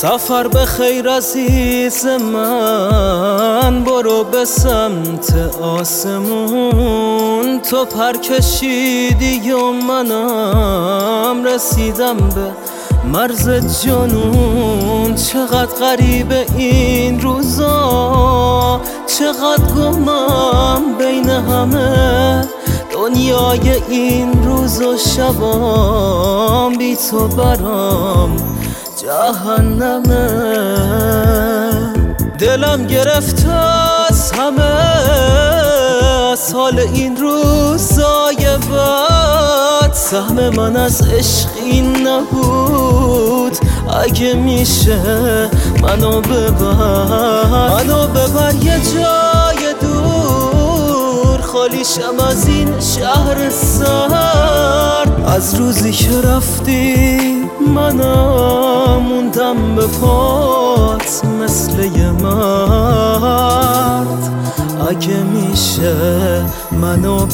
سفر به خیر عزیز من، برو به سمت آسمون. تو پر کشیدی و منم رسیدم به مرز جنون. چقدر غریبه این روزا، چقدر گمم بین همه. دنیای این روز و شبام بی تو برام جهنمه. دلم گرفت از همه سال این روزای بد. سهم من از عشق این نبود، اگه میشه منو ببر یه جای دور. خالیشم از این شهر سرد. از روزی که رفتی منم موندم به پات مثل یه مرد. اگه میشه منو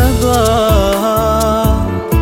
ببر.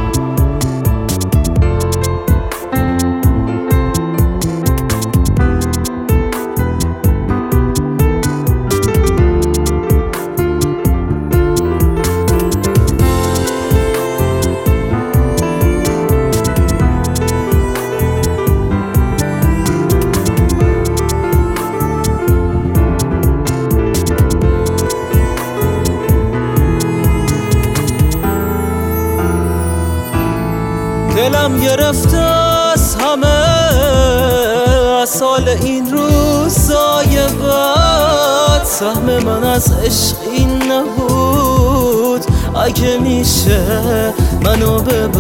دلم گرفته از همه سال این روزای بد. سهم من از عشق این نبود، اگه میشه منو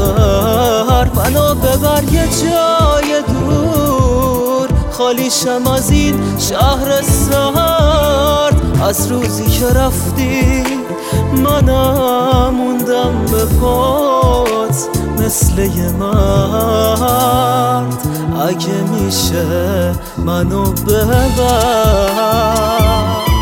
ببر یه جای دور. خالیشم از این شهر سرد. از روزی که رفتی منم موندم به پات مثل یه مرد. اگه میشه منو ببر.